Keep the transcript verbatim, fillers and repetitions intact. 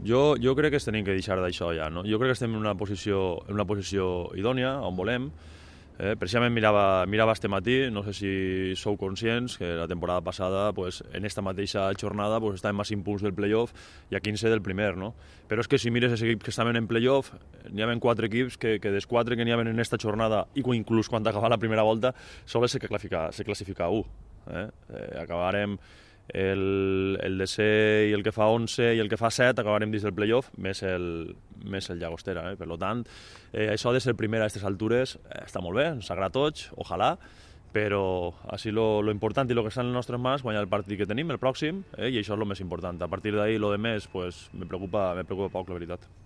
Jo, jo crec que es tenim que deixar d'això ja, no? Jo crec que estem en una posició, en una posició idònia, on volem. Eh, precisament mirava, mirava este matí, no sé si sou conscients, que la temporada passada, pues, en esta mateixa jornada, pues, estàvem a cinc punts del playoff i a quinze del primer, no? Però és que si mires els equips que estaven en playoff, n'hi havia quatre equips que, que dels quatre que n'hi havia en esta jornada, i inclús quan acabava la primera volta, sols se classifica, se classifica u. Eh? Eh, acabarem el, el desè i el que fa onze i el que fa set acabarem dins del playoff, més el, més el Llagostera. Eh? Per tant, eh, això de ser primer a aquestes altures eh, està molt bé, ens agrada a tots, ojalà, però així lo, lo important i lo que està en les nostres mans, guanyar el partit que tenim, el pròxim, eh? I això és el més important. A partir d'ahí, lo de més, pues, me preocupa, me preocupa poc, la veritat.